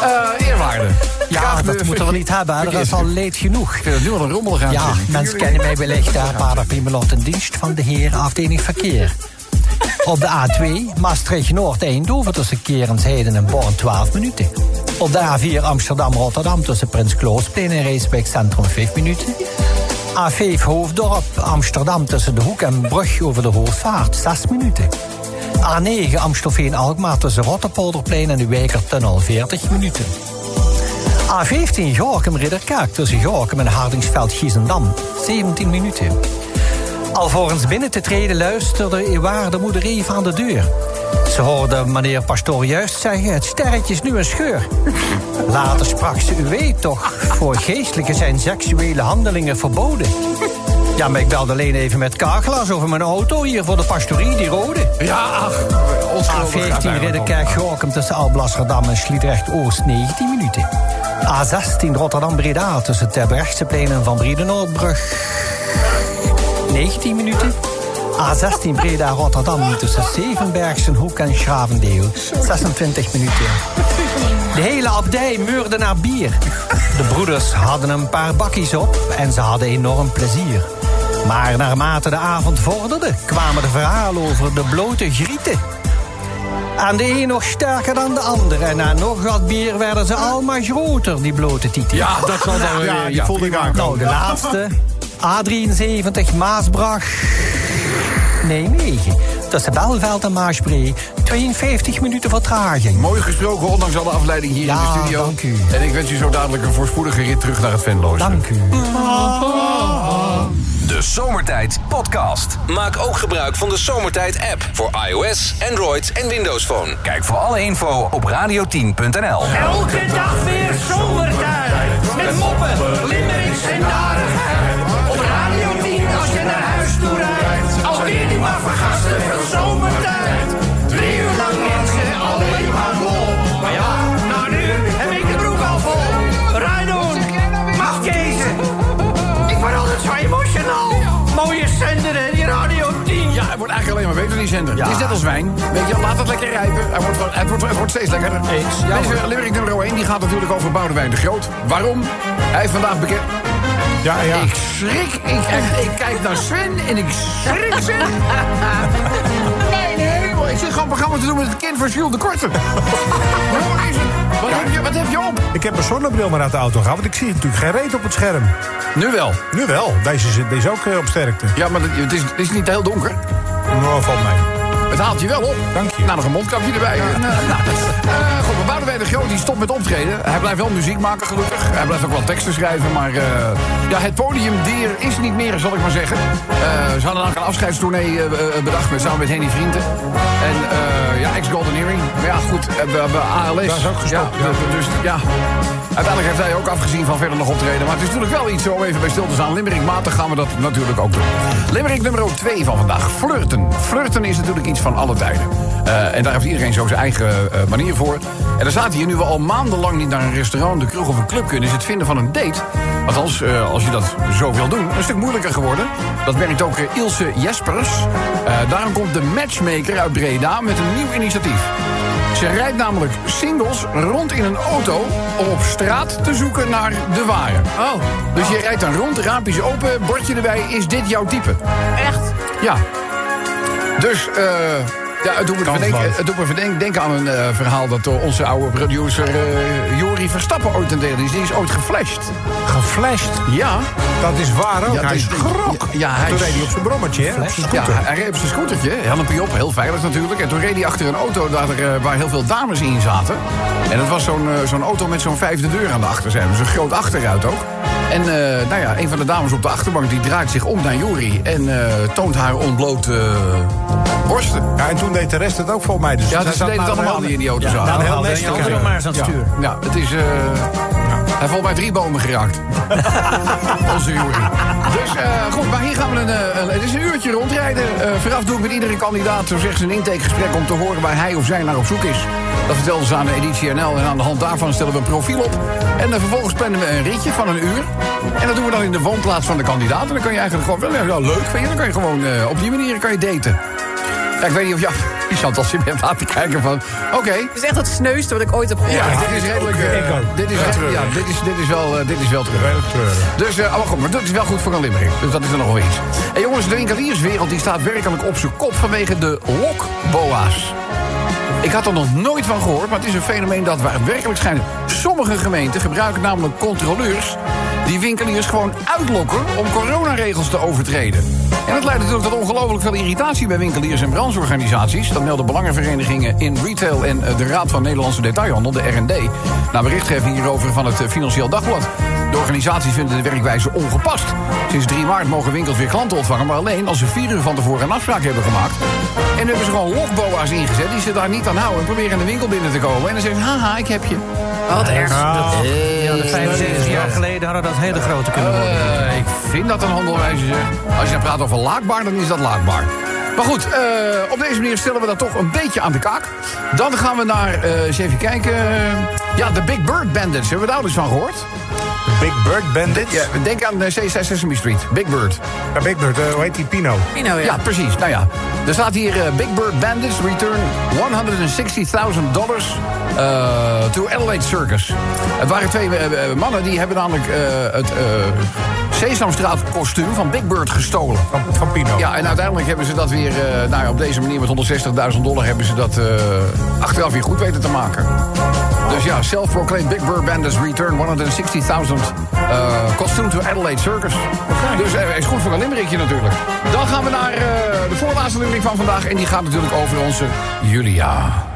Uh, eerwaarde. Ja, dat moeten we niet hebben. Hè. Dat is al leed genoeg. Ik vind het nu al een rommel gaan. Ja, mensen kennen mij wellicht daar. Pater Pimelot in dienst van de heer afdeling verkeer. Op de A twee, Maastricht-Noord-Eindhoven tussen Kerensheiden en Born twaalf minuten. Op de A vier Amsterdam-Rotterdam tussen Prins Klausplein en Rijswijk Centrum vijf minuten. A vijf Hoofddorp Amsterdam tussen De Hoek en Brug over de Hoofdvaart zes minuten. A negen Amstelveen-Alkmaar tussen Rotterpolderplein en de Wijkertunnel veertig minuten. A vijftien Gorkum-Ridderkerk tussen Gorkum en Hardingsveld-Giessendam zeventien minuten. Alvorens binnen te treden luisterde Ewaar de moeder even aan de deur. Ze hoorde meneer Pastoor juist zeggen, het sterretje is nu een scheur. Later sprak ze, u weet toch, voor geestelijke zijn seksuele handelingen verboden. Ja, maar ik belde alleen even met Kagelaars over mijn auto hier voor de pastorie, die rode. Ja, ach, A vijftien Ridderkerk-Gorkum tussen Alblasserdam en Sliedrecht-Oost negentien minuten. A zestien Rotterdam-Breda tussen Terbrechtseplein en Van Briedenoordbrug negentien minuten. A zestien Breda-Rotterdam tussen Zevenbergsenhoek en Schravendeel zesentwintig minuten. De hele abdij meurde naar bier. De broeders hadden een paar bakkies op en ze hadden enorm plezier. Maar naarmate de avond vorderde, kwamen de verhalen over de blote grieten. Aan de een nog sterker dan de ander. En na nog wat bier werden ze almaar groter, die blote tieten. Ja, dat zal dan... Ja, die voelde ik aankomen. Nou, de laatste. A drieënzeventig Maasbrach. Nee, negen. Tussen Belveld en Maasbree. tweeënvijftig minuten vertraging. Mooi gesproken, ondanks alle afleiding hier ja, in de studio. Dank u. En ik wens u zo dadelijk een voorspoedige rit terug naar het Venloze. Dank u. De Zomertijd Podcast. Maak ook gebruik van de Zomertijd app voor iOS, Android en Windows Phone. Kijk voor alle info op radio tien punt n l. Elke dag weer zomertijd. Met moppen, limmerings en narigheid. Op Radio tien als je naar huis toe rijdt. Alweer die maar vergasten van zomertijd. Drie uur lang mensen, alleen maar lol. Maar ja, nou nu heb ik de broek al vol. Rijdoen, mafkezen. Ik word altijd zo emotional. Mooie zender, hè, die Radio tien. Ja, hij wordt eigenlijk alleen maar beter, die zender. Ja. Het is net als wijn. Weet je, laat het lekker rijpen. Hij wordt, het, wordt, het wordt steeds lekkerder. Eens. Ja, deze limerick nummer één die gaat natuurlijk over Boudewijn de Groot. Waarom? Hij heeft vandaag bekend... Ja, ja. Ik schrik. Ik, ik, ik kijk naar Sven en ik schrik, Sven. Nee, nee. Ik zit gewoon een programma te doen met het kind van Jules de Korte. Hoe is het? Wat, ja. heb je, wat heb je op? Ik heb een zonnebril maar uit de auto gehad, want ik zie natuurlijk geen reet op het scherm. Nu wel. Nu wel. Deze, zit- deze ook eh, op sterkte. Ja, maar het, het, is, het is niet heel donker. Nou, valt mij. Het haalt je wel op. Dank je. Nou, nog een mondkapje erbij. Ja. Nou, uh, goed, maar Boudewijn de Groot die stopt met optreden. Hij blijft wel muziek maken, gelukkig. Hij blijft ook wel teksten schrijven, maar uh, ja, het podiumdier is niet meer, zal ik maar zeggen. Uh, ze hadden ook een afscheidstournee uh, bedacht met, samen met Henny Vrienden. En uh, ja, ex-Golden Earring. Maar ja, goed, uh, we hebben A L S. Dat is ook gestopt. Ja, ja. Dus ja, uiteindelijk heeft hij ook afgezien van verder nog optreden. Maar het is natuurlijk wel iets om even bij stil te staan. Limerick-matig gaan we dat natuurlijk ook doen. Limerick nummer twee van vandaag. Flirten. Flirten is natuurlijk iets van alle tijden. Uh, en daar heeft iedereen zo zijn eigen uh, manier voor. En er staat hier, nu we al maandenlang niet naar een restaurant, de kroeg of een club kunnen, is het vinden van een date, althans uh, als je dat zo wil doen, een stuk moeilijker geworden. Dat merkt ook uh, Ilse Jespers. Uh, daarom komt de matchmaker uit Breda met een nieuw initiatief. Ze rijdt namelijk singles rond in een auto om op straat te zoeken naar de ware. Oh. Dus je rijdt dan rond, raampjes open, bordje erbij, is dit jouw type? Echt? Ja. Dus, eh... Uh, ja, het doet me, verdenken, het doet me verdenken, denken aan een uh, verhaal dat uh, onze oude producer uh, Jori Verstappen ooit een deel is. Die is ooit geflasht. Geflasht? Ja. Dat is waar ook. Ja, hij is grok. Ja, ja, hij toen is... reed hij op zijn brommetje, hè? Op zijn Ja, scooter. hij reed op zijn scootertje, helmpje op, heel veilig natuurlijk. En toen reed hij achter een auto waar, er, waar heel veel dames in zaten. En dat was zo'n uh, zo'n auto met zo'n vijfde deur aan de achterzijde. Dus een groot achteruit ook. En uh, nou ja, een van de dames op de achterbank die draait zich om naar Jori en uh, toont haar ontblote borsten. Ja, en toen deed de rest het ook volgens mij. Dus ja, dus ze deden het allemaal die in die auto zaten. Ja, Nou, heel heel nest te netjes. krijgen. Maar eens aan het stuur. Ja, het is... Uh, hij valt bij drie bomen geraakt. Onze Jori. Dus uh, goed, maar hier gaan we een... Uh, het is een uurtje rondrijden. Uh, vooraf doe ik met iedere kandidaat zo zegt een intakegesprek om te horen waar hij of zij naar op zoek is. Dat vertelden ze aan de editie R N L en aan de hand daarvan stellen we een profiel op. En uh, vervolgens plannen we een ritje van een uur. En dat doen we dan in de woonplaats van de kandidaat. En dan kan je eigenlijk gewoon... Wel, ja, leuk vind je. Dan kan je gewoon uh, op die manier kan je daten. Ja, ik weet niet of je, Chantal zit me heeft laten kijken van... Oké. Okay. Het is echt het sneuste wat ik ooit heb gehoord. Ja, dit is redelijk... Uh, dit, is, ja, ja, dit, is, dit is wel, uh, dit is wel terug. Dus, uh, oh, goed, maar dat is wel goed voor een limerick. Dus dat is er nog wel iets. En jongens, de winkelierswereld die staat werkelijk op zijn kop vanwege de lokboa's. Ik had er nog nooit van gehoord, maar het is een fenomeen dat waar werkelijk schijnt. Sommige gemeenten gebruiken namelijk controleurs die winkeliers gewoon uitlokken om coronaregels te overtreden. En dat leidt natuurlijk tot ongelooflijk veel irritatie bij winkeliers en brancheorganisaties. Dat melden belangenverenigingen in retail en de Raad van Nederlandse Detailhandel, de R N D. Na berichtgeving hierover van het Financieel Dagblad. De organisaties vinden de werkwijze ongepast. Sinds drie maart mogen winkels weer klanten ontvangen, maar alleen als ze vier uur van tevoren een afspraak hebben gemaakt. En nu hebben ze gewoon lokboa's ingezet die ze daar niet aan houden en proberen in de winkel binnen te komen. En dan zeggen ze, haha, ik heb je. Wat erg. Ja, de vijfenzeventig jaar geleden hadden dat hele grote kunnen worden. Uh, ik vind dat een handelwijze, zeg. Als je dan praat over laakbaar, dan is dat laakbaar. Maar goed, uh, op deze manier stellen we dat toch een beetje aan de kaak. Dan gaan we naar, uh, eens even kijken... ja, de Big Bird Bandits. Hebben we daar al eens van gehoord? Big Bird Bandits? Ja, denk aan uh, Sesame Street. Big Bird. Ja, Big Bird, uh, hoe heet die? Pino. Pino, ja. Ja, precies. Nou ja, er staat hier uh, Big Bird Bandits return honderdzestigduizend dollars uh, to Adelaide Circus. Het waren twee uh, mannen die hebben namelijk uh, het uh, Sesamstraat kostuum van Big Bird gestolen. Van, van Pino. Ja, en uiteindelijk hebben ze dat weer, uh, nou ja, op deze manier met honderdzestigduizend dollar hebben ze dat uh, achteraf weer goed weten te maken. Dus ja, self-proclaimed Big Bird Bandits return honderdzestigduizend uh, costume to Adelaide Circus. Okay. Dus uh, is goed voor een limerickje natuurlijk. Dan gaan we naar uh, de voorlaatste limerick van vandaag. En die gaat natuurlijk over onze Julia.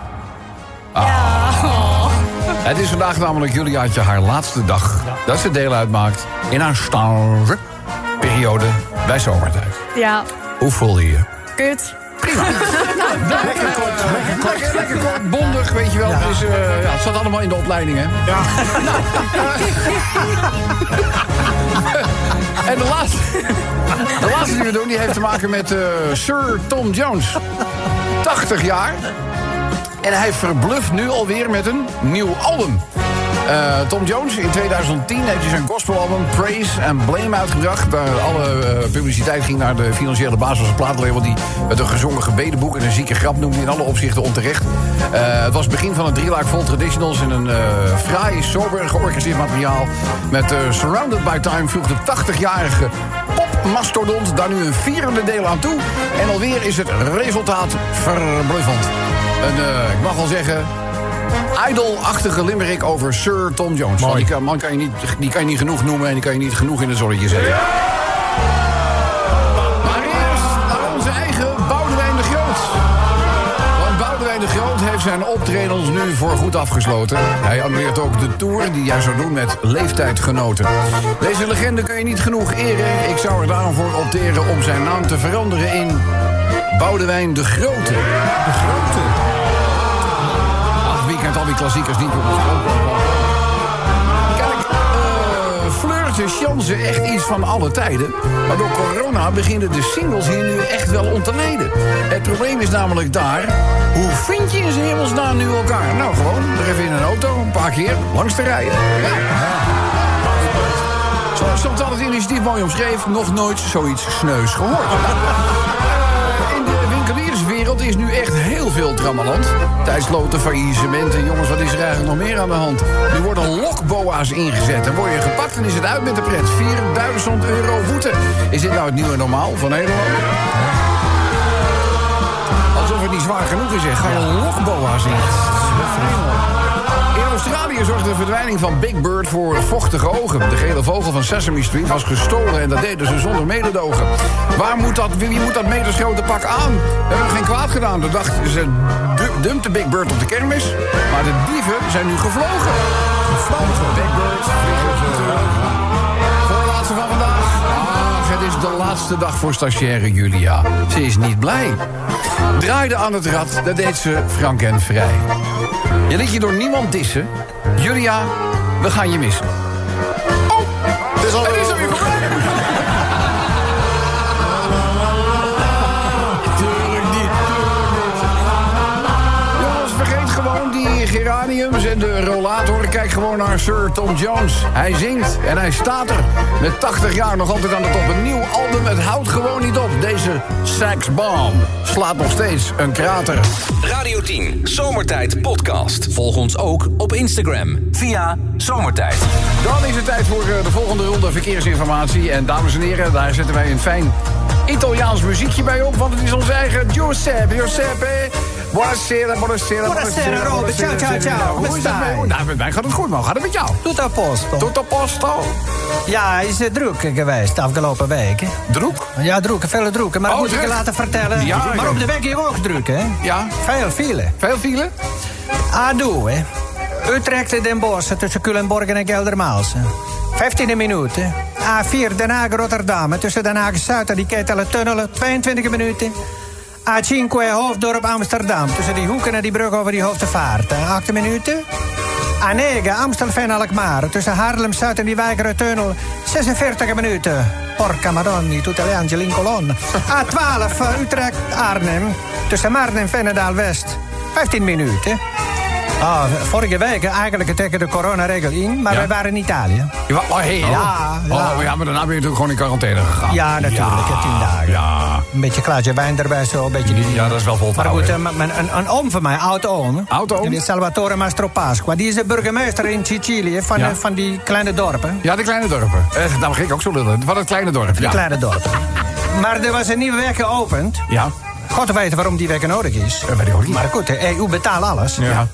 Ah. Ja. Het is vandaag namelijk Juliaatje haar laatste dag. Ja. Dat ze deel uitmaakt in haar stage periode bij Zomertijd. Ja. Hoe voel je je? Kut. Prima. Nou, lekker kort, lekker kort, lekker, lekker kort, bondig, weet je wel. Ja. Dus, uh, ja, het zat allemaal in de opleiding, hè? Ja. Nou, uh, en de laatste, de laatste die we doen, die heeft te maken met uh, Sir Tom Jones. tachtig jaar. En hij verbluft nu alweer met een nieuw album. Uh, Tom Jones, in tweeduizend tien heeft hij zijn gospelalbum Praise and Blame uitgebracht. Daar alle uh, publiciteit ging naar de financiële baas van zijn plaatlabel, die het een gezongen gebedenboek en een zieke grap noemde, in alle opzichten onterecht. Uh, het was het begin van een drieluik vol traditionals in een uh, fraai, sober georganiseerd materiaal. Met uh, Surrounded by Time voegt de tachtigjarige popmastodont daar nu een vierende deel aan toe. En alweer is het resultaat verbluffend. Een, uh, ik mag wel zeggen, idol-achtige limerick over Sir Tom Jones. Want die, kan, man kan je niet, die kan je niet genoeg noemen en die kan je niet genoeg in het zonnetje zetten. Ja! Maar eerst naar onze eigen Boudewijn de Groot. Want Boudewijn de Groot heeft zijn optredens nu voorgoed afgesloten. Hij annuleert ook de tour die hij zou doen met leeftijdgenoten. Deze legende kun je niet genoeg eren. Ik zou er daarom voor opteren om zijn naam te veranderen in Boudewijn de Grote. De Grote. Wie kent al die klassiekers niet? Kijk, uh, flirten, chansen, echt iets van alle tijden. Maar door corona beginnen de singles hier nu echt wel om te lijden. Het probleem is namelijk daar, hoe vind je in zijn hemelsnaam nu elkaar? Nou, gewoon, er even in een auto, een paar keer, langs te rijden. Ja. Zoals Chantal het initiatief mooi omschreef, nog nooit zoiets sneus gehoord. De wereld is nu echt heel veel trammeland. Tijdsloten, faillissementen. Jongens, wat is er eigenlijk nog meer aan de hand? Nu worden lokboa's ingezet. En word je gepakt, dan is het uit met de pret. vierduizend euro boete. Is dit nou het nieuwe normaal van Nederland? Alsof het niet zwaar genoeg is, zeg. Ga je lokboa's in? In Australië zorgde de verdwijning van Big Bird voor vochtige ogen. De gele vogel van Sesame Street was gestolen en dat deden ze zonder mededogen. Waar moet dat, wie moet dat metersgrote pak aan? We hebben geen kwaad gedaan. De dag ze dumpte Big Bird op de kermis. Maar de dieven zijn nu gevlogen. Gevlogen. Big Bird vliegen terug. Voorlaatste van vandaag. Ach, het is de laatste dag voor stagiaire Julia. Ze is niet blij. Draaide aan het rad, dat deed ze frank en vrij. Je liet je door niemand dissen. Julia, we gaan je missen. Oh, het is alweer voorbij. Tuurlijk niet, tuurlijk niet. Jongens, vergeet gewoon die die geraniums en de rollator. Kijk gewoon naar Sir Tom Jones. Hij zingt en hij staat er. Met tachtig jaar nog altijd aan de top. Een nieuw album, het houdt gewoon niet op. Deze Sax Bomb slaat nog steeds een krater. Radio tien, Zomertijd podcast. Volg ons ook op Instagram via Zomertijd. Dan is het tijd voor de volgende ronde verkeersinformatie. En dames en heren, daar zetten wij een fijn Italiaans muziekje bij op. Want het is onze eigen Giuseppe. Giuseppe. Buonasera, buonasera, Buonasera, Robert. Ciao, ciao, ciao. Hoe is dat bij jou? Nou, met mij gaat het goed, man. Gaat het met jou? Tutto a posto. Tutto a posto. Ja, hij is uh, druk geweest de afgelopen week. Hè? Druk? Ja, druk, veel drukken. Maar Oh, moet ik je druk. laten vertellen. Ja, maar ja. op de weg hier ook druk, hè? Ja. Veel file. Veel file? A doe, hè. Utrecht en Den Bosch tussen Culemborg en Geldermalsen. vijftien minuten. A vier Den Haag Rotterdam tussen Den Haag Zuid en die Ketelen tunnelen. tweeëntwintig minuten. A vijf Hoofddorp Amsterdam tussen die hoeken en die brug over die Hoofdvaart. acht minuten. A negen Amstelveen Alkmaar tussen Haarlem Zuid en die Wijkere tunnel. zesenveertig minuten. Porca madonna, tutte le angeli in colonne. A twaalf Utrecht Arnhem tussen Maarn en Venendaal West. vijftien minuten. Ah, vorige week eigenlijk tegen de coronaregel in, maar Ja. wij waren in Italië. Ja, oh, hey, Ja, ja. ja. Oh, ja, maar daarna ben je natuurlijk gewoon in quarantaine gegaan. Ja, natuurlijk, hè, tien dagen. Ja. Een beetje glaasje wijn erbij, zo een beetje... die- Ja, dat is wel vol te Maar goed, houden. eh, mijn- een, een oom van mij, oud-oom... Oud-oom? die is Salvatore Mastropasqua. Die is de burgemeester in Sicilië van, Ja. eh, van die kleine dorpen. Ja, de kleine dorpen. Eh, nou ging ik ook zo lullen. Van het kleine dorp. Die Ja. kleine dorpen. Maar er was een nieuwe weg geopend. Ja. God weet waarom die weg nodig is. Eh, weet ik ook niet. Maar goed, de E U betaalt alles. Ja.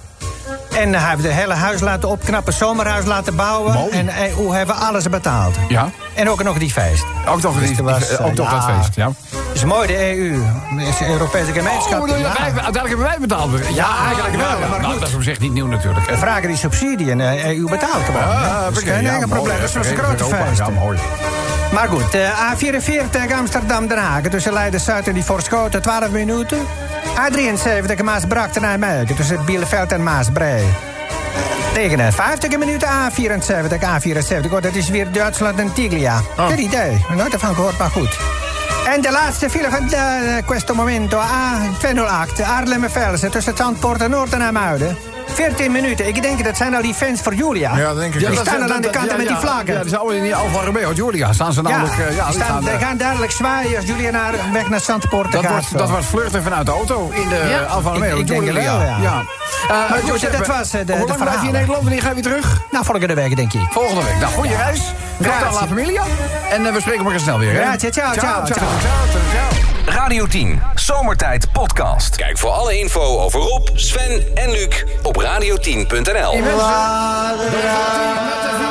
En hij heeft het hele huis laten opknappen, zomerhuis laten bouwen. Mooi. En de E U hebben alles betaald. Ja. En ook nog die feest. Ook nog, Dus die, er was, die- ook nog ja. dat feest. Ja. Dat is mooi, de E U. Dat is de Europese gemeenschap. Oh, bedoel je, Ja. wij, uiteindelijk hebben wij betaald. Ja, eigenlijk wel. maar nou, goed. dat is op zich niet nieuw natuurlijk. We vragen die subsidie en de E U betaalt gewoon. Ja, dat is oké, geen ja, enkel mooi, probleem. Dat is hè, een Verenigd grote Europa. feest. Ja, mooi. Maar goed, de A vierenveertig Amsterdam-Den Haag tussen Leiden-Zuid en die Voorschoten twaalf minuten. A drieënzeventig Maasbracht en Nijmegen tussen Bielefeld en Maasbree. negenenvijftig minuten A vierenzeventig, A vierenzeventig. Oh, dat is weer Duitsland en Tiglia. Geen idee, nooit ervan gehoord, maar goed. En de laatste file van de, questo momento, A tweehonderdacht, Arnhem-Velsen tussen Zandpoort en Noord en Amuiden. veertien minuten. Ik denk dat zijn al die fans voor Julia. Ja, dat denk ik Die ook. dat- staan dat- al aan de dat- kanten ja, met die ja. vlaggen. Ja, die zijn allemaal in die Alfa Romeo, Julia. Staan ze namelijk... eh, ja, die die staan, staan, die eh, gaan dadelijk zwaaien als Julia naar, weg naar Zandpoort dat, gaat. wordt, zo. dat wordt flirten vanuit de auto in de Ja. Alfa Romeo. Ik- ik denk Julia. het wel, ja. Uh, Maar goed, dat was, eh, de- Hoe de lang blijf je in verhalen. Nederland? Wanneer ga je weer terug? Nou, volgende week denk ik. Volgende week. Nou, goede reis. Graag aan La Familia. En uh, we spreken elkaar snel weer. Hè? Grazie, ciao, ciao, ciao. ciao, ciao, ciao. Radio tien, Zomertijd podcast. Kijk voor alle info over Rob, Sven en Luc op radio tien punt n l. Die mensen, daar gaat hij met de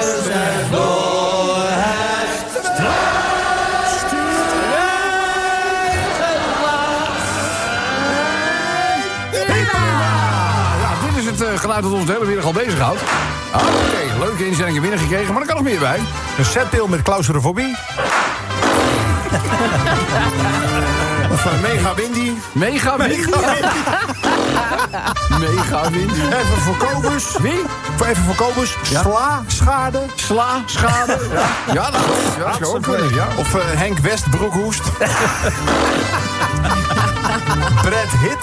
finale. Ja, dit is het uh, geluid dat ons de hele middag al bezighoudt. Ah, Oké, leuke inzendingen binnengekregen, maar er kan nog meer bij. Een setpil met claustrofobie. Of uh, Mega Windy. Mega Windy. Mega Windy. Even voor Kobus. Wie? Even voor Kobus. Ja. Sla, schade. Sla, schade. Ja, ja dat, ja, dat zou ook kunnen. Ja. Of uh, Henk West broekhoest. Brad Hit.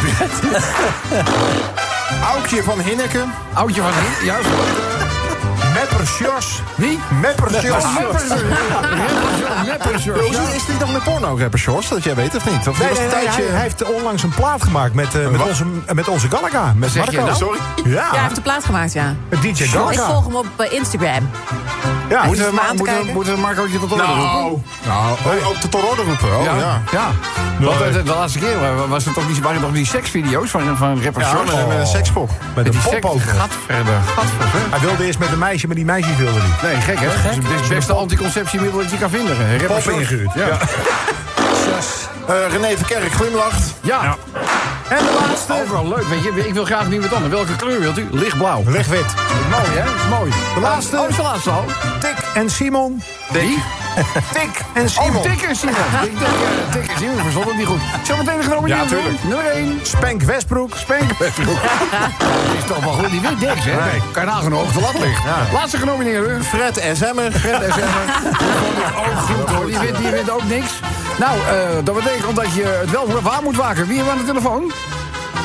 Aukje van Hinneke. Oudje van Hien. Ja, zo. Mepper Sjors. Wie? Mepper Sjors. Oh, Meppers. Meppers. Is, is dit nog met porno rapper Sjors? Dat jij weet of niet? Of Nee, was nee, een nee, tijdje... hij, hij heeft onlangs een plaat gemaakt met, uh, met, Wat? onze, met onze Galaga. Met zeg je Marco. nou? Sorry. Ja, Ja, hij heeft een plaat gemaakt, ja. met D J Ik Galaga. volg hem op eh, Instagram. Ja, Moeten we, Is het maar, aan te moeten, we, kijken? moeten we Marcootje tot orde roepen? Nou, nou oh, ook de tot orde roepen. Oh, ja. Ja. ja. Want de, de laatste keer was het toch die, waren toch die seksvideo's van, van rapper Ja, Sjors? met, met een sekspop. met Die een seks. pop ook nog. Gadverder. Gadverder. Hij wilde eerst met een meisje, maar die meisje wilde niet. Nee, gek hè? Het is het beste anticonceptiemiddel dat je kan vinden. hè? Rapper Pop Sjors. ingehuurd. Ja. Ja. Uh, René Verkerk glimlacht. ja. En de laatste. Overal leuk, weet je. Ik wil graag nu wat anders. Welke kleur wilt u? Lichtblauw. Lichtwit. Mooi hè? Mooi. De laatste. Oh, is de laatste al? Tik en Simon. Wie? Tik en Simon. Oh, Tik en Simon. Ik denk, uh, Tik en Simon verzond het niet goed. Zometeen de genomineerd. Ja, tuurlijk. Nummer één. Spank Westbroek. Spank Westbroek. Dat is toch wel goed. Die wint niks, hè? Nee. Kan je nagaan hoe hoog de lat ligt. Laatste genomineerde. Fred S. Emmer. Fred S M. Ook goed hoor. Die wint, die wint ook niks. Nou, uh, dat betekent dat je het wel waar moet waken. Wie hebben we aan de telefoon?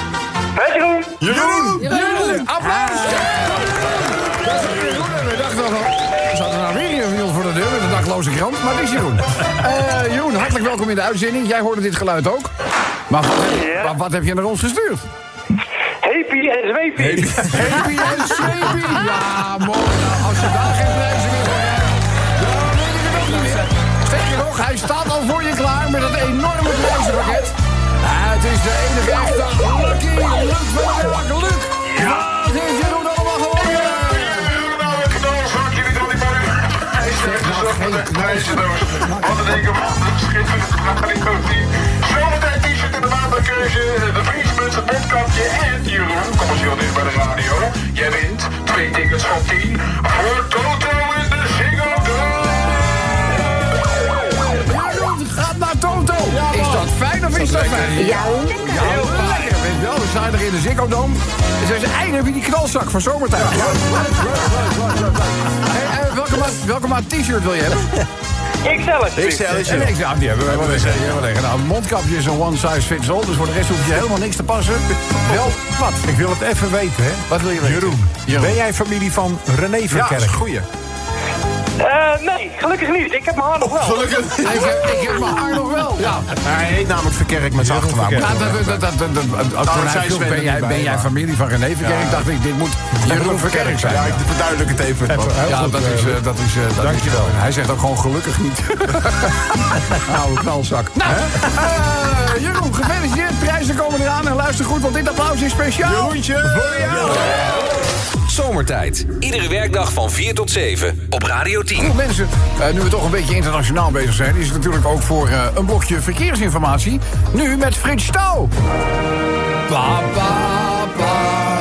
Hey Jeroen. Jeroen! Jeroen! Applaus! Dat is Jeroen. En we dachten nog, zat er nou weer iemand voor de deur met een dakloze krant? Maar het is Jeroen. Uh, Jeroen, hartelijk welkom in de uitzending. Jij hoorde dit geluid ook. Maar wat, Ja. maar wat heb je naar ons gestuurd? Happy en zweepie. Happy en Sleepy. Ja, mooi. Nou, als je daar geen prijzen meer voor hebt, dan weet ik het ook niet meer. Sterker nog, hij staat al voor je klaar met dat enorme prijzenpakket. Ah, het is de enige echte Lucky Luc van de dag. Luc, wat heeft Jeroen allemaal gewonnen? Nou, het knalzak, jullie dan niet maar hij zegt nou, zo van de prijzendoos. Wat een dikke man, schitterend radio tien. Zometeen t-shirt in de maandagkeuze, de vriesmuts, het mondkapje en Jeroen, kom eens heel dicht bij de radio. Jij wint twee tickets van tien voor Toto in de Ziggo Dome. Jeroen gaat naar Toto. Is dat fijn of is dat fijn? Ja, lekker. Ja, heel lekker. Weet je wel, we zijn er in de Ziggo Dome. En ze zijn eindelijk weer die knalzak voor zomertijd. Ja, leuk, leuk, leuk, leuk, leuk. Hey, uh, welke maat, welke maat t-shirt wil je hebben? Ik zelf. Ik stel het En ik zeg, die hebben we wel liggen. Die hebben we liggen. Nou, een mondkapje is een one size fits all. Dus voor de rest hoef je helemaal niks te passen. Wel, wat? Ik wil het even weten, hè. Wat wil je weten? Jeroen, Jeroen. ben jij familie van René Verkerk? Ja, goeie. Uh, nee, gelukkig niet. Ik heb mijn haar nog wel. Gelukkig. Ik heb, ik heb mijn haar nog wel. Ja. Hij heet namelijk Verkerk met zijn achternaam. Ja, dat, dat, dat, dat, dat, toen hij vroeg, ben jij, ben jij familie van René Verkerk? Dacht ik, dit moet Jeroen Verkerk zijn. Ja, ik verduidelijk het even. Ja, dat is... Uh, dat is uh, Dankjewel. Hij zegt ook gewoon gelukkig niet. Nou, knalzak. Nou, uh, Jeroen, gefeliciteerd. Prijzen komen eraan. En luister goed, want dit applaus is speciaal. Jeroentje. Voor jou. Zomertijd. Iedere werkdag van vier tot zeven op Radio tien. Goed, mensen, uh, nu we toch een beetje internationaal bezig zijn... is het natuurlijk ook voor uh, een blokje verkeersinformatie. Nu met Frits Stouw. Ba, ba, ba.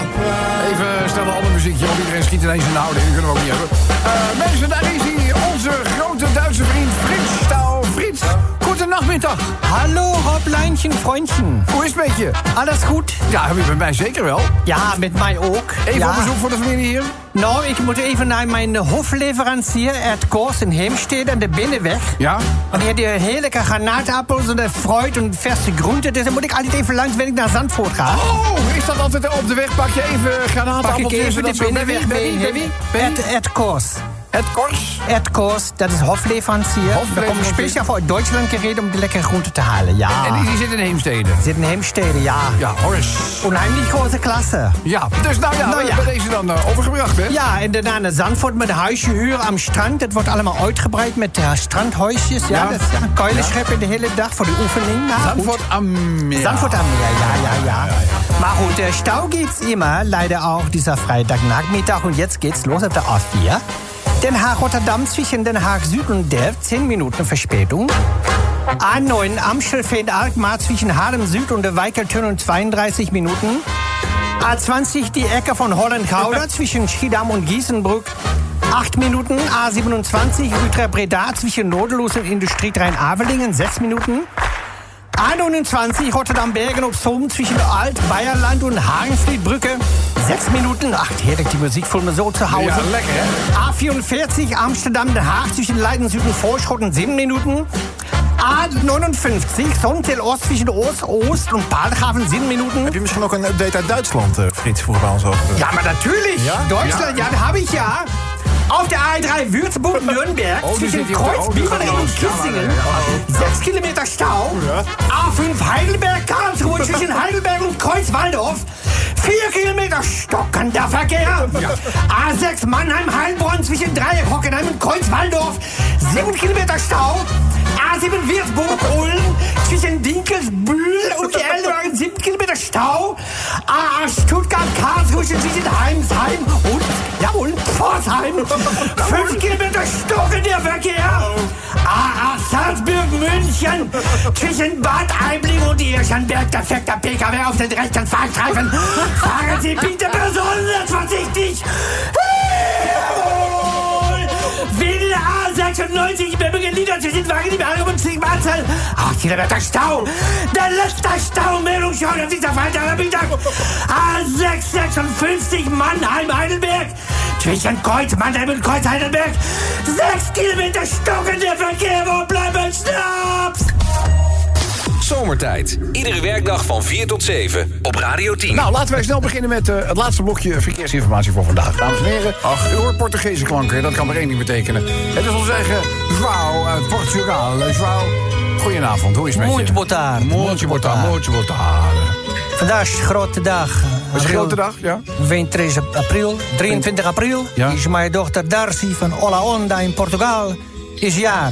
Even stellen alle muziekje, want iedereen schiet ineens in de houding. Die kunnen we ook niet hebben. Uh, mensen, daar is hij, onze grote Duitse vriend Frits Stouw. Frits, goedenachmiddag. Hallo Roblijntje, vriendchen. Hoe is het met je? Alles goed? Ja, bij mij zeker wel. Ja, met mij ook. Even ja. op bezoek voor de familie hier. Nou, ik moet even naar mijn hofleverancier Ed Kors in Heemstede aan de Binnenweg. Ja? Want die heeft die heerlijke granaatappels en de fruit en verse groenten. Dus dan moet ik altijd even langs, wenn ik naar Zandvoort ga. Oh, is dat altijd op de weg? Pak je even Pak ik granaatappeltjes? even de Binnenweg mee. Ed, Ed Kors. Ed Kors? Ed Kors, dat is hofleverancier. Daar kom ik speciaal voor uit Duitsland gereden om die lekkere groenten te halen, ja. En die, die zit in Heemstede? Zit in Heemstede, ja. Ja, Horst. Onheimlich grote klasse. Ja, dus nou ja, Nou we ja. hebben deze dan uh, overgebracht, hè? Ja, en daarna naar Zandvoort met een huisje huren am strand. Dat wordt allemaal uitgebreid met uh, strandhuisjes. Ja, Ja. dat is ja, een kuilenscheppen de hele dag voor de oefening. Nou, Zandvoort goed. am Meer. Zandvoort am Meer, ja, ja, ja. Maar gut, der Stau geht's immer, leider auch dieser Freitagnachmittag. Und jetzt geht's los auf der A vier. Den Haag-Rotterdam zwischen Den Haag Süd und Delft, zehn Minuten Verspätung. A neun Amstelveen-Alkmaar zwischen Haarlem Süd und der Weikeltunnel zweiunddreißig Minuten. A zwanzig die Ecke von Holland-Gouda zwischen Schiedam und Gießenbrück. acht Minuten. A siebenundzwanzig Utrecht-Breda zwischen Nodeloos und Industrieterrein-Avelingen. sechs Minuten. A neunundzwanzig Rotterdam-Bergen op Zoom zwischen Alt-Bayerland und Hagenfriedbrücke. sechs Minuten. Ach, heerlijk, die Musik voelt me zo zu Hause. Ja, lekker, hè? A vierundvierzig Amsterdam-Den Haag zwischen Leiden Süd und Vorschrotten. sieben Minuten. A neunundfünfzig Sontel Ost zwischen Oost, Oost und Paardenhaven. sieben Minuten. Heb je misschien ook een update uit Duitsland, uh, Frits, vroeger bij ons over? Ja, maar natürlich. Ja? Deutschland, ja, das habe ich ja. Auf der A drei Würzburg-Nürnberg Oh, die zwischen zit hier op de- Kreuz, oh, die Biebering gaat und los. Ja, Kissingen. ja, ja, ja. sechs Kilometer Stau. A fünf Heidelberg-Karlsruhe zwischen Heidelberg und Kreuzwaldorf. vier Kilometer stockender Verkehr. A sechs Mannheim-Heilbronn zwischen Dreieck, Hockenheim und Kreuzwaldorf. sieben Kilometer Stau. A sieben Würzburg-Ulm zwischen Dinkelsbühl und die Elbe. sieben Kilometer Stau. A acht Stuttgart-Karlsruhe zwischen Heimsheim und, ja, und Pforzheim. fünf Kilometer stockender Verkehr. A acht Salzburg-München zwischen Bad Aibling und Irschenberg. Defekter P K W auf den rechten Fahrstreifen. Fahren Sie bitte besonders vorsichtig. Wedel A sechsundneunzig, Böbingen Lieder zwischen Wagen, die Behandlung und Ziegmarzel. acht Kilometer Stau. Der letzte Staumeldung schon auf dieser Freitagnachmittag. A sechs sechsundfünfzig, Mannheim-Heidelberg. Zwischen Kreuz, Mannheim und Kreuz-Heidelberg. sechs Kilometer stockender Verkehr. Wo bleiben Stops? Zomertijd. Iedere werkdag van vier tot zeven op Radio tien. Nou, laten wij snel beginnen met uh, het laatste blokje verkeersinformatie voor vandaag. Dames en heren, Ach. u hoort Portugese klanken, dat kan maar één ding betekenen. Het is ons eigen João uit Portugal. João, goedenavond, hoe is het met je? Muito boa tarde. Muito boa tarde. Muito boa tarde. Vandaag is een grote dag. Wat is een grote dag, ja? drieëntwintig april. drieëntwintig april Ja. is mijn dochter Darcy van Ola Onda in Portugal. Is jarig.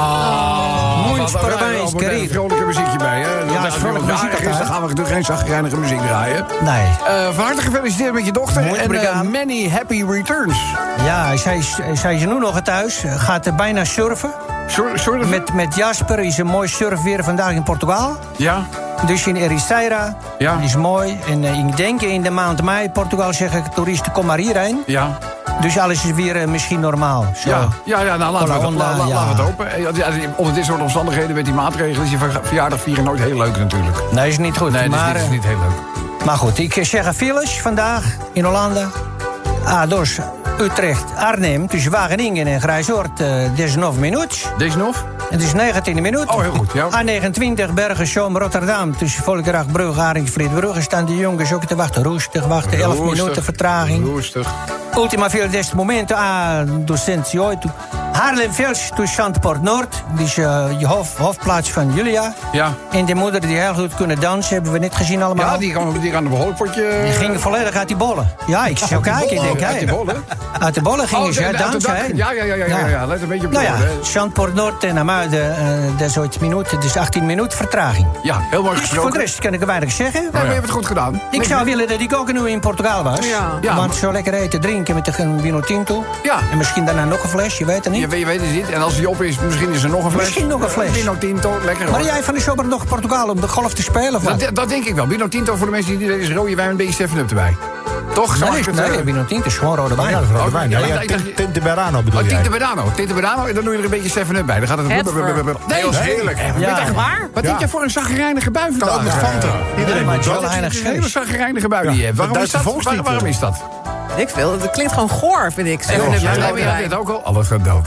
Ah, Muito wat- parabéns, wat- querido. Een vrolijke muziekje bij, hè? Ja, Als is vrolijke iemand muziek jarig is, altijd. dan gaan we natuurlijk geen zagrijnige muziek draaien. Nee. Uh, van harte gefeliciteerd met je dochter. Muito En uh, obrigado. many happy returns. Ja, zij is, zij is nu nog thuis. Gaat er bijna surfen. Sur- surfen? Met, met Jasper is een mooi surfweer vandaag in Portugal. Ja? Dus in Ericeira. Ja. Is mooi. En uh, ik denk in de maand mei, Portugal zeggen toeristen, kom maar hierheen. Ja. Dus alles is weer uh, misschien normaal. Zo. Ja, ja, ja, nou laten we, het, Honda, la- la- ja. laten we het open. Ja, ja, onder dit soort omstandigheden met die maatregelen is je ver- verjaardag vieren nooit heel leuk natuurlijk. Nee, is niet goed. Nee, dat is, maar, niet, is uh, niet heel leuk. maar goed, ik zeg files vandaag in Hollanda. Ah, dus Utrecht, Arnhem, tussen Wageningen en Grijzoord, uh, negentien minuten. Deze nog? Het is negentien minuten. Oh, heel goed, ja. A negenentwintig, Bergen, Zoom, Rotterdam. Tussen Volkeracht, Brugge, Arendsvliet-Brugge staan de jongens ook te wachten. Roestig wachten, elf Roestig. minuten vertraging. Rustig. Ultima fila deste momento, a duzentos e oito. Haarlem-Vels, tussen Zandpoort Noord. Die is uh, je hof, hofplaats van Julia. Ja. En de moeder die heel goed kunnen dansen, hebben we net gezien allemaal. Ja, die kan, die kan een behoorlijkpotje... Die gingen volledig uit die bollen. Ja, ik zou kijken, ik denk, Uit die hey. bollen? Uit de bollen gingen Oh, ze de- uit uit de dansen. dak. hè. Ja, ja, ja, ja, ja, ja. Let een beetje op de Nou ja, woorden, hè. Zandpoort Noord en Amuiden, uh, dat is ooit minuten, dus achttien minuten vertraging. Ja, heel mooi Dus gesproken. voor de rest kan ik er weinig zeggen. Ja, maar je hebt het goed gedaan. Ik zou willen dat ik ook nu in Portugal was. Ja. Ja, Want maar- zo lekker eten, drinken met een vino tinto. Ja. En misschien daarna nog een fles, je weet het niet. Je, weet- je weet het niet. En als die op is, misschien is er nog een fles. Misschien nog een fles. Vino Tinto, lekker Maar hoor. jij van de zomer nog Portugal om de golf te spelen? Of wat? Dat, dat denk ik wel. Vino Tinto voor de mensen die niet weten is rode wijn met een beetje seven up erbij. Toch? Zo mag Nee, ik het nee, zeggen? vino tinto is gewoon rode wijn. Ja, dat is rode Oh, wijn. ja, Ja, ik ja, dacht- ik dacht- Tint- Tinte Verano bedoel Oh, jij? Tinte Bedano. Tinte Bedano. En dan doe je er een beetje seven up bij. Dan gaat het... Het ver. Nee, dat is heerlijk. Ja. Echt waar? Wat denk je voor een zagrijnige bui Kan ook vandaag? met Fanta. Iedereen maar moet het is wel dat. een heilig Het is een hele scheef. zagrijnige bui die je hebt. Waarom de is dat? Duitse Waar- Waarom is dat? Ik veel. Dat klinkt gewoon goor, vind ik. Seven Up Ja, met nee, rode maar dat wijn. weet ook al. Alles gaat dood.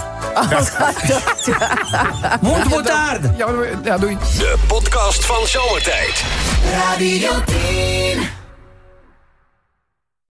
Muito boa tarde. Ja, maar- ja, doei. De podcast van Zomertijd. Radio tien.